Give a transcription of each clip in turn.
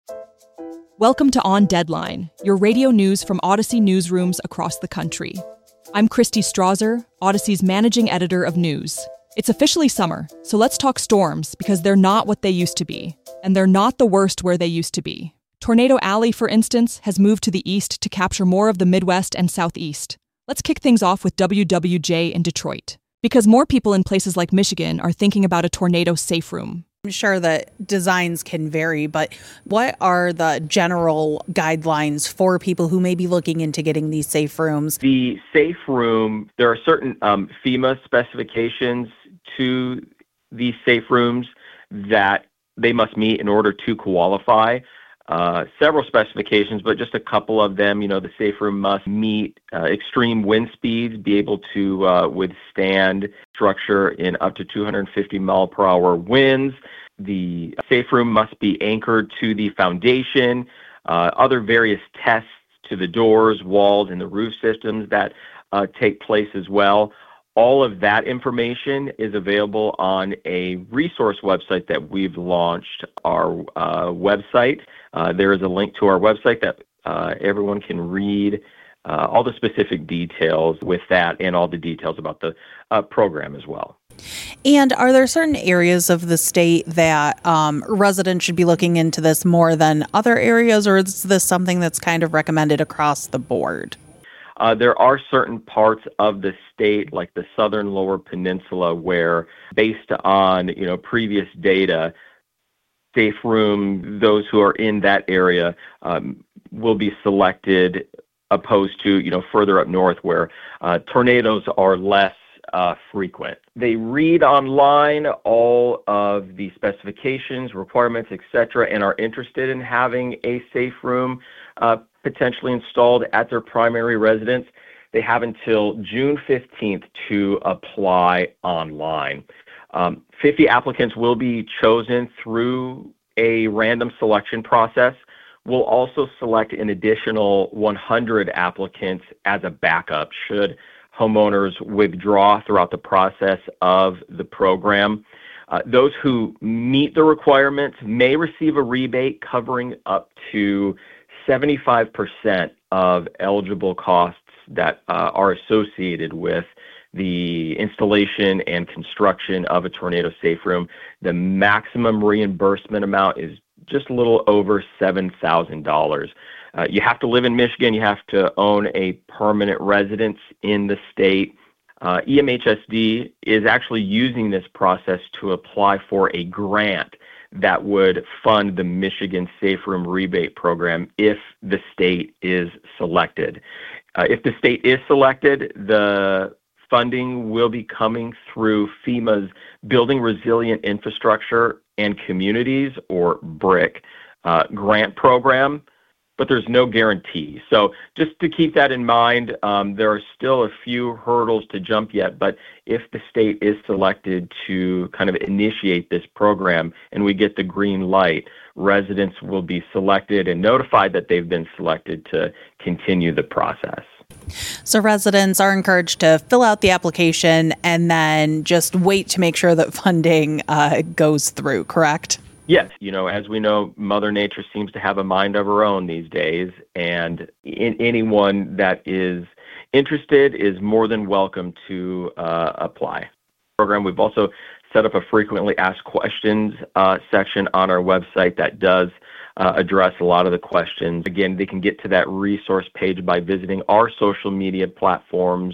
Welcome to On Deadline, your radio news from Odyssey newsrooms across the country. I'm Christy Strasser, Odyssey's managing editor of news. It's officially summer, so let's talk storms because they're not what they used to be, and they're not the worst where they used to be. Tornado Alley, for instance, has moved to the east to capture more of the Midwest and Southeast. Let's kick things off with WWJ in Detroit, because more people in places like Michigan are thinking about a tornado safe room. I'm sure that designs can vary, but what are the general guidelines for people who may be looking into getting these safe rooms? The safe room, there are certain FEMA specifications to these safe rooms that they must meet in order to qualify. Several specifications, but just a couple of them. The safe room must meet extreme wind speeds, be able to withstand structure in up to 250 mile per hour winds. The safe room must be anchored to the foundation. Other various tests to the doors, walls, and the roof systems that take place as well. All of that information is available on a resource website that we've launched, our website. There is a link to our website that everyone can read all the specific details with that and all the details about the program as well. And are there certain areas of the state that residents should be looking into this more than other areas, or is this something that's kind of recommended across the board? There are certain parts of the state, like the southern lower peninsula, where based on previous data, safe room, those who are in that area will be selected, opposed to further up north where tornadoes are less frequent. They read online all of the specifications, requirements, etc., and are interested in having a safe room potentially installed at their primary residence. They have until June 15th to apply online. 50 applicants will be chosen through a random selection process. We'll also select an additional 100 applicants as a backup should homeowners withdraw throughout the process of the program. Those who meet the requirements may receive a rebate covering up to 75% of eligible costs that are associated with the installation and construction of a tornado safe room. The maximum reimbursement amount is just a little over $7,000. You have to live in Michigan. You have to own a permanent residence in the state. EMHSD is actually using this process to apply for a grant that would fund the Michigan Safe Room Rebate Program if the state is selected. If the state is selected, the funding will be coming through FEMA's Building Resilient Infrastructure and Communities, or BRIC, grant program, but there's no guarantee. So just to keep that in mind, there are still a few hurdles to jump yet, but if the state is selected to kind of initiate this program and we get the green light, residents will be selected and notified that they've been selected to continue the process. So residents are encouraged to fill out the application and then just wait to make sure that funding goes through, correct? Yes. As we know, Mother Nature seems to have a mind of her own these days, and anyone that is interested is more than welcome to apply. We've also set up a frequently asked questions section on our website that does address a lot of the questions. Again, they can get to that resource page by visiting our social media platforms,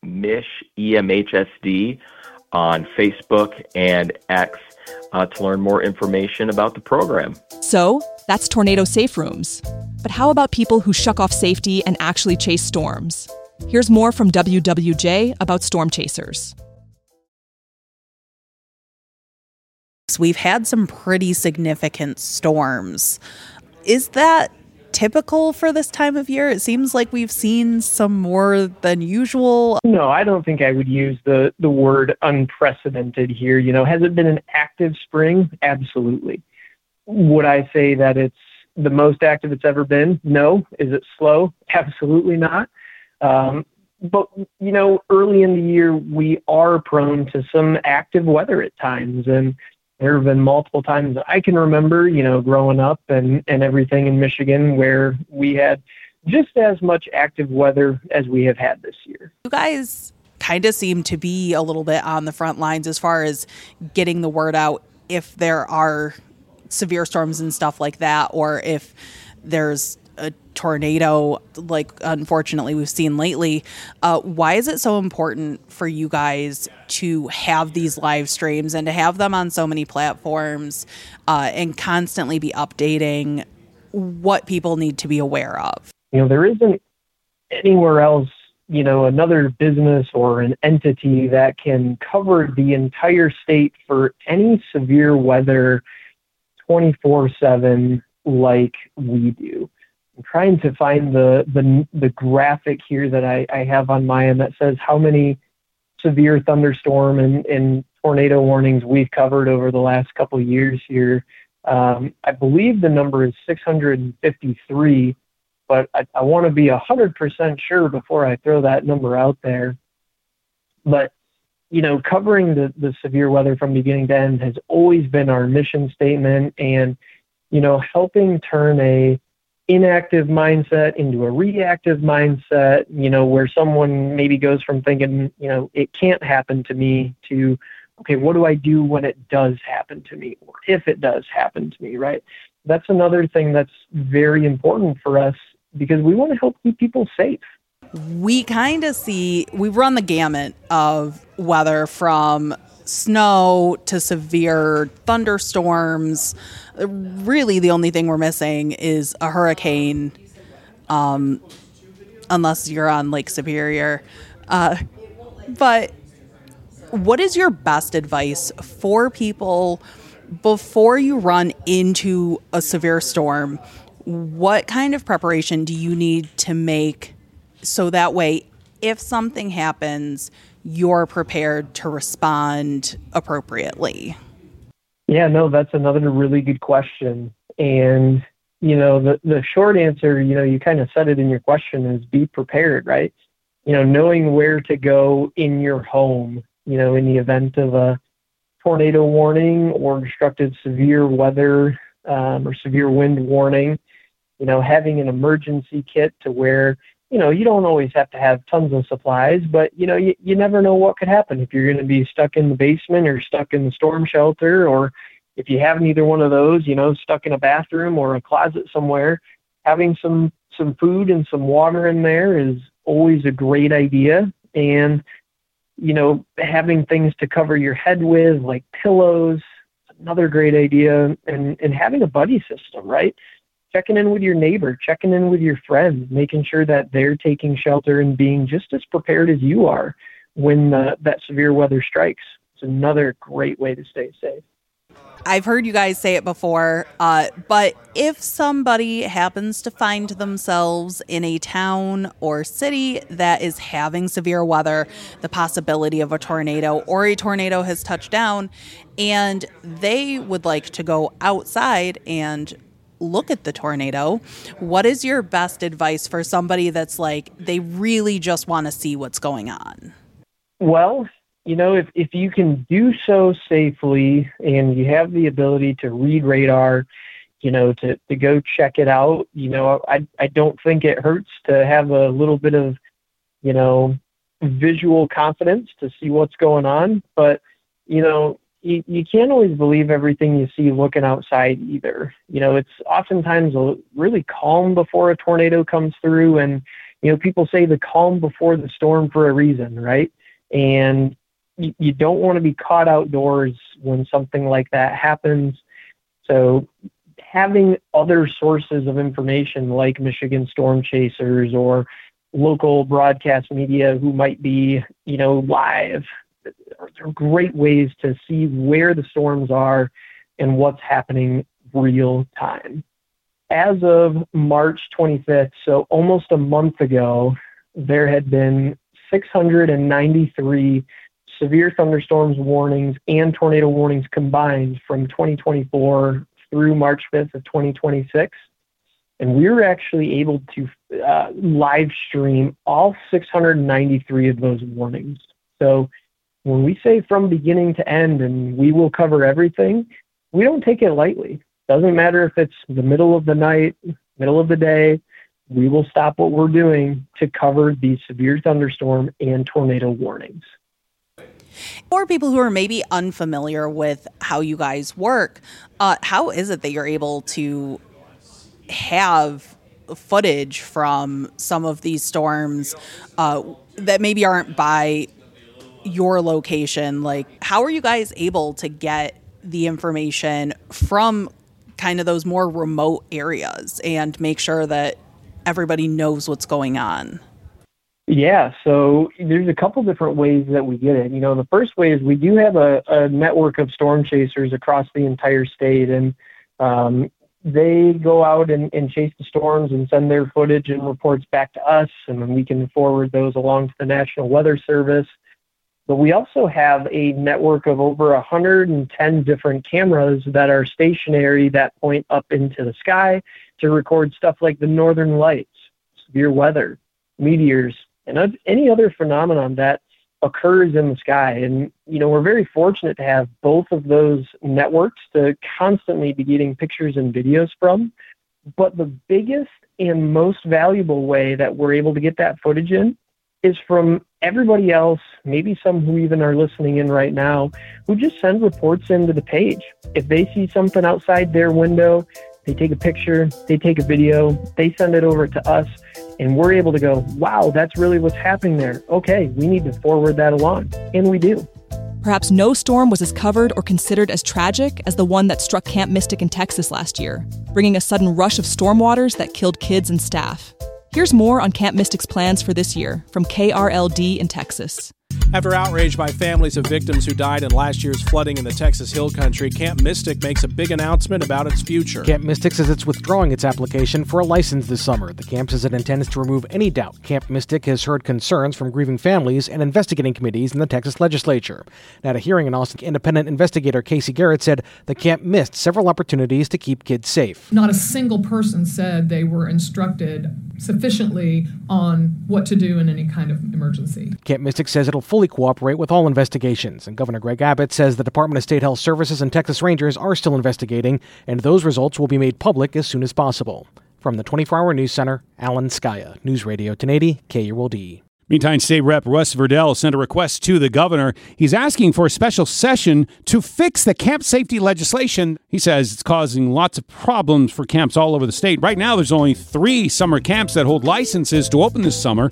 EMHSD, on Facebook and X to learn more information about the program. So, that's tornado safe rooms. But how about people who shuck off safety and actually chase storms? Here's more from WWJ about storm chasers. We've had some pretty significant storms. Is that typical for this time of year? It seems like we've seen some more than usual. No, I don't think I would use the word unprecedented here. Has it been an active spring? Absolutely. Would I say that it's the most active it's ever been? No. Is it slow? Absolutely not. But, early in the year, we are prone to some active weather at times. And There have been multiple times that I can remember, growing up and everything in Michigan where we had just as much active weather as we have had this year. You guys kind of seem to be a little bit on the front lines as far as getting the word out if there are severe storms and stuff like that, or if there's a tornado like unfortunately we've seen lately. Why is it so important for you guys to have these live streams and to have them on so many platforms and constantly be updating what people need to be aware of? There isn't anywhere else, another business or an entity that can cover the entire state for any severe weather 24/7 like we do. I'm trying to find the graphic here that I have on my end that says how many severe thunderstorm and tornado warnings we've covered over the last couple of years here. I believe the number is 653, but I want to be 100% sure before I throw that number out there. But, covering the severe weather from beginning to end has always been our mission statement, and, helping turn a inactive mindset into a reactive mindset, where someone maybe goes from thinking, it can't happen to me to, okay, what do I do when it does happen to me, or if it does happen to me, right? That's another thing that's very important for us because we want to help keep people safe. We kind of we run the gamut of weather from snow to severe thunderstorms. Really, the only thing we're missing is a hurricane, unless you're on Lake Superior. But what is your best advice for people before you run into a severe storm? What kind of preparation do you need to make so that way, if something happens, you're prepared to respond appropriately? Yeah, no, that's another really good question. And, the short answer, you kind of said it in your question, is be prepared, right? Knowing where to go in your home, in the event of a tornado warning or destructive severe weather or severe wind warning, having an emergency kit to where, you don't always have to have tons of supplies, but, you never know what could happen if you're going to be stuck in the basement or stuck in the storm shelter, or if you have neither one of those, stuck in a bathroom or a closet somewhere. Having some food and some water in there is always a great idea. And, having things to cover your head with, like pillows, another great idea. And having a buddy system, right? Checking in with your neighbor, checking in with your friends, making sure that they're taking shelter and being just as prepared as you are when that severe weather strikes. It's another great way to stay safe. I've heard you guys say it before, but if somebody happens to find themselves in a town or city that is having severe weather, the possibility of a tornado or a tornado has touched down, and they would like to go outside and look at the tornado, what is your best advice for somebody that's like, they really just want to see what's going on? Well, if you can do so safely and you have the ability to read radar, to go check it out, I don't think it hurts to have a little bit of, visual confidence to see what's going on. But, you can't always believe everything you see looking outside either. It's oftentimes really calm before a tornado comes through. And, people say the calm before the storm for a reason, right? And you don't want to be caught outdoors when something like that happens. So having other sources of information like Michigan Storm Chasers or local broadcast media who might be, live, are great ways to see where the storms are and what's happening real time. As of March 25th, so almost a month ago, there had been 693 severe thunderstorms warnings and tornado warnings combined from 2024 through March 5th of 2026. And we were actually able to live stream all 693 of those warnings. So when we say from beginning to end and we will cover everything, we don't take it lightly. Doesn't matter if it's the middle of the night, middle of the day, we will stop what we're doing to cover these severe thunderstorm and tornado warnings. For people who are maybe unfamiliar with how you guys work, how is it that you're able to have footage from some of these storms that maybe aren't by your location? Like, how are you guys able to get the information from kind of those more remote areas and make sure that everybody knows what's going on? Yeah, so there's a couple different ways that we get it. The first way is we do have a network of storm chasers across the entire state, and they go out and chase the storms and send their footage and reports back to us, and then we can forward those along to the National Weather Service. But we also have a network of over 110 different cameras that are stationary that point up into the sky to record stuff like the northern lights, severe weather, meteors, and any other phenomenon that occurs in the sky. And, we're very fortunate to have both of those networks to constantly be getting pictures and videos from. But the biggest and most valuable way that we're able to get that footage in is from everybody else, maybe some who even are listening in right now, who just send reports into the page. If they see something outside their window, they take a picture, they take a video, they send it over to us, and we're able to go, wow, that's really what's happening there. Okay, we need to forward that along. And we do. Perhaps no storm was as covered or considered as tragic as the one that struck Camp Mystic in Texas last year, bringing a sudden rush of storm waters that killed kids and staff. Here's more on Camp Mystic's plans for this year from KRLD in Texas. After outrage by families of victims who died in last year's flooding in the Texas Hill Country, Camp Mystic makes a big announcement about its future. Camp Mystic says it's withdrawing its application for a license this summer. The camp says it intends to remove any doubt. Camp Mystic has heard concerns from grieving families and investigating committees in the Texas legislature. Now, at a hearing in Austin, independent investigator Casey Garrett said the camp missed several opportunities to keep kids safe. Not a single person said they were instructed sufficiently on what to do in any kind of emergency. Camp Mystic says it'll fully cooperate with all investigations, and Governor Greg Abbott says the Department of State Health Services and Texas Rangers are still investigating, and those results will be made public as soon as possible. From the 24-Hour News Center, Alan Skaya, News Radio 1080, KRLD. Meantime, State Rep Russ Verdell sent a request to the governor. He's asking for a special session to fix the camp safety legislation. He says it's causing lots of problems for camps all over the state. Right now, there's only 3 summer camps that hold licenses to open this summer.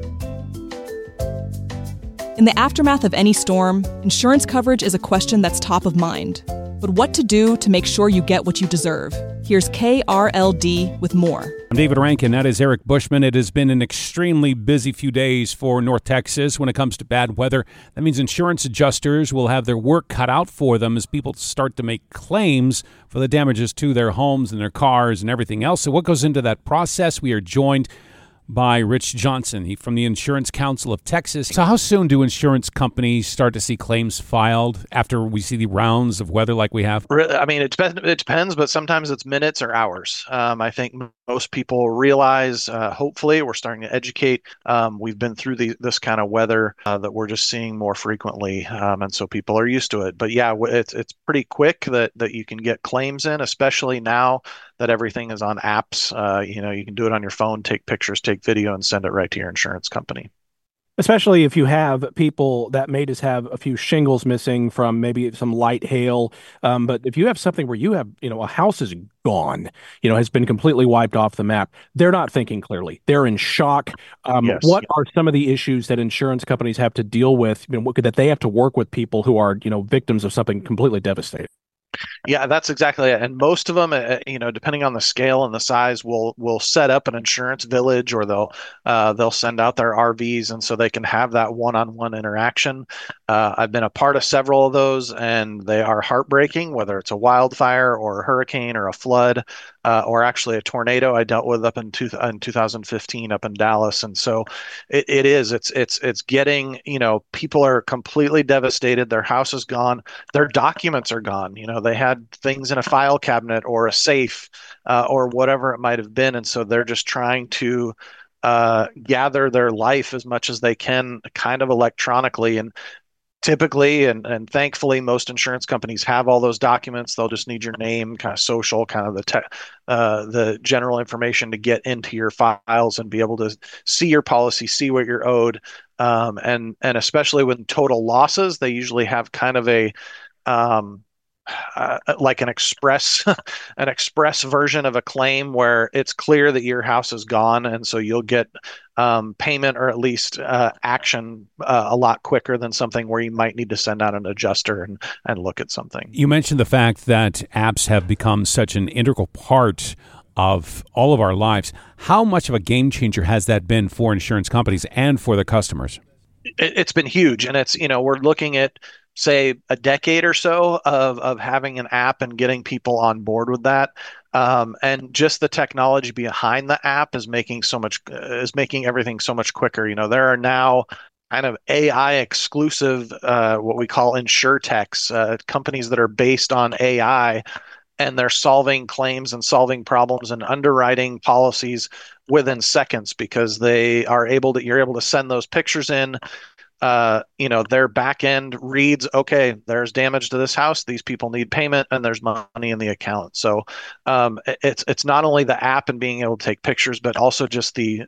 In the aftermath of any storm, insurance coverage is a question that's top of mind. But what to do to make sure you get what you deserve? Here's KRLD with more. I'm David Rankin. That is Eric Bushman. It has been an extremely busy few days for North Texas when it comes to bad weather. That means insurance adjusters will have their work cut out for them as people start to make claims for the damages to their homes and their cars and everything else. So what goes into that process? We are joined by Rich Johnson from the Insurance Council of Texas. So how soon do insurance companies start to see claims filed after we see the rounds of weather like we have? I mean, it depends, but sometimes it's minutes or hours. I think most people realize, hopefully, we're starting to educate. We've been through this kind of weather that we're just seeing more frequently, and so people are used to it. But yeah, it's pretty quick that you can get claims in, especially now that everything is on apps. You can do it on your phone, take pictures, take video, and send it right to your insurance company. Especially if you have people that may just have a few shingles missing from maybe some light hail. But if you have something where you have, a house is gone, has been completely wiped off the map, they're not thinking clearly. They're in shock. Yes. What are some of the issues that insurance companies have to deal with, that they have to work with people who are, victims of something completely devastating? Yeah, that's exactly it. And most of them, depending on the scale and the size, will set up an insurance village, or they'll send out their RVs, and so they can have that one-on-one interaction. I've been a part of several of those, and they are heartbreaking, whether it's a wildfire or a hurricane or a flood, or actually a tornado I dealt with up in 2015 up in Dallas. And so it's getting, people are completely devastated. Their house is gone. Their documents are gone. They had things in a file cabinet or a safe, or whatever it might have been. And so they're just trying to gather their life as much as they can kind of electronically. And typically, and thankfully, most insurance companies have all those documents. They'll just need your name, kind of social, kind of the general information to get into your files and be able to see your policy, see what you're owed. And especially with total losses, they usually have kind of a like an express an express version of a claim where it's clear that your house is gone, and so you'll get payment or at least action a lot quicker than something where you might need to send out an adjuster and look at something. You mentioned the fact that apps have become such an integral part of all of our lives. How much of a game changer has that been for insurance companies and for the customers? It's been huge, and it's, we're looking at, say, a decade or so of having an app and getting people on board with that. And just the technology behind the app is making everything so much quicker. There are now kind of AI exclusive, what we call insurtechs, companies that are based on AI, and they're solving claims and solving problems and underwriting policies within seconds because you're able to send those pictures in. Their back end reads, okay, there's damage to this house, these people need payment, and there's money in the account. So it's not only the app and being able to take pictures, but also just the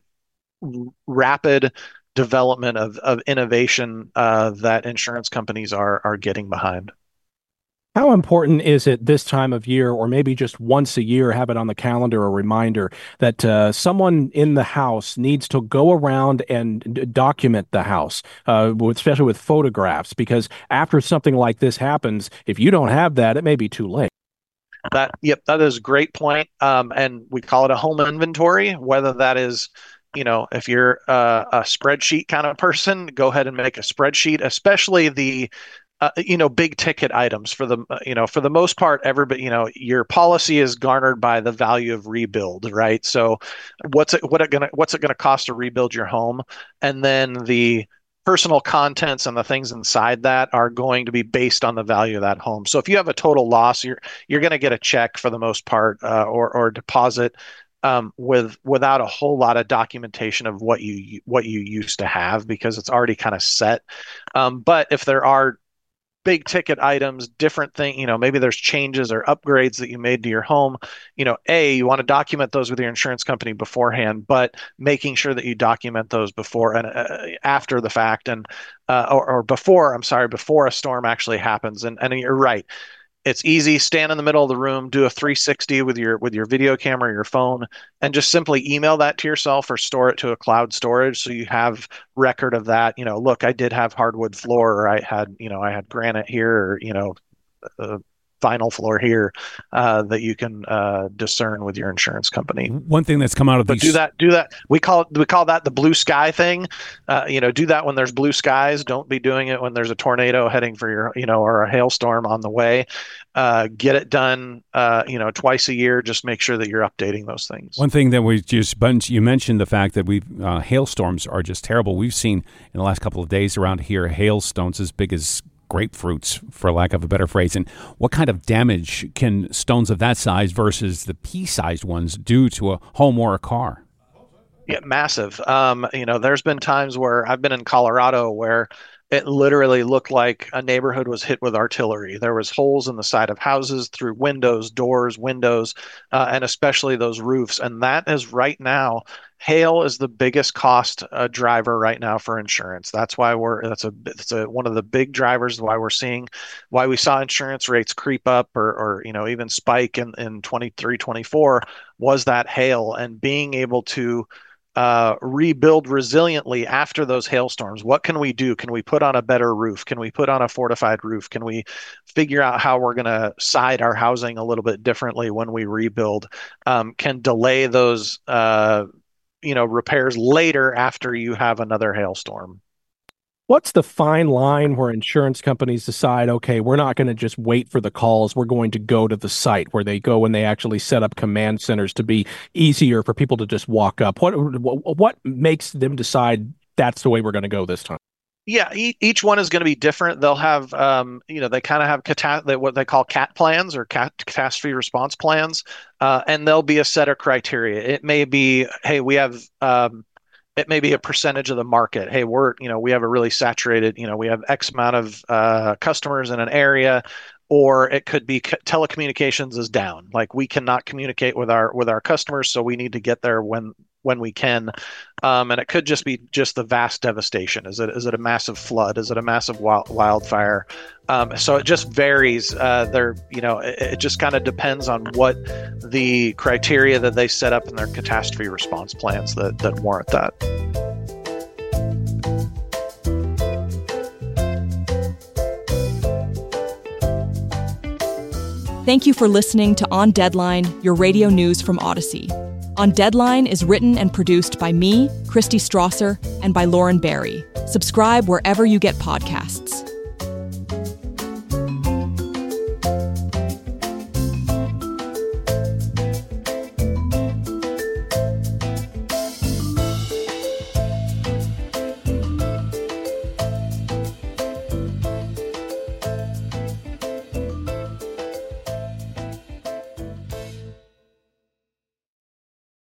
rapid development of innovation that insurance companies are getting behind. How important is it this time of year, or maybe just once a year, have it on the calendar, a reminder that someone in the house needs to go around and document the house, especially with photographs, because after something like this happens, if you don't have that, it may be too late. That is a great point. And we call it a home inventory, whether that is, if you're a spreadsheet kind of person, go ahead and make a spreadsheet, especially the big ticket items. For the most part, everybody, your policy is garnered by the value of rebuild, right? So what's it gonna cost to rebuild your home? And then the personal contents and the things inside that are going to be based on the value of that home. So if you have a total loss, you're going to get a check for the most part, or deposit, without a whole lot of documentation of what you used to have, because it's already kind of set. But if there are big ticket items, different thing, maybe there's changes or upgrades that you made to your home, you want to document those with your insurance company beforehand, but making sure that you document those before and after the fact, and before a storm actually happens. And you're right. It's easy. Stand in the middle of the room, do a 360 with your video camera or your phone, and just simply email that to yourself or store it to a cloud storage so you have record of that. Look, I did have hardwood floor, or I had granite here, or vinyl floor here, that you can discern with your insurance company. One thing that's come out of these, do that. We call that the blue sky thing. Do that when there's blue skies. Don't be doing it when there's a tornado heading for your, or a hailstorm on the way. Get it done, twice a year. Just make sure that you're updating those things. One thing that you mentioned the fact that hailstorms are just terrible. We've seen in the last couple of days around here hailstones as big as grapefruits, for lack of a better phrase. And what kind of damage can stones of that size versus the pea-sized ones do to a home or a car? Yeah, massive. There's been times where I've been in Colorado where it literally looked like a neighborhood was hit with artillery. There was holes in the side of houses, through windows, doors, and especially those roofs. And that is right now, hail is the biggest cost driver right now for insurance. That's why it's one of the big drivers why we saw insurance rates creep up or even spike in 23, 24 was that hail, and being able to rebuild resiliently after those hailstorms. What can we do? Can we put on a better roof? Can we put on a fortified roof? Can we figure out how we're going to side our housing a little bit differently when we rebuild? Can delay those repairs later after you have another hailstorm. What's the fine line where insurance companies decide, okay, we're not going to just wait for the calls, we're going to go to the site, where they go and they actually set up command centers to be easier for people to just walk up? What makes them decide that's the way we're going to go this time? Yeah, each one is going to be different. They'll have, they kind of have what they call CAT plans, or catastrophe response plans, and there'll be a set of criteria. It may be, hey, we have it may be a percentage of the market. Hey, we have a really saturated, we have X amount of customers in an area. Or it could be telecommunications is down. Like we cannot communicate with our customers, so we need to get there when we can. And it could just be the vast devastation. Is it a massive flood? Is it a massive wildfire? So it just varies. It just kind of depends on what the criteria that they set up in their catastrophe response plans that warrant that. Thank you for listening to On Deadline, your radio news from Odyssey. On Deadline is written and produced by me, Christy Strasser, and by Lauren Barry. Subscribe wherever you get podcasts.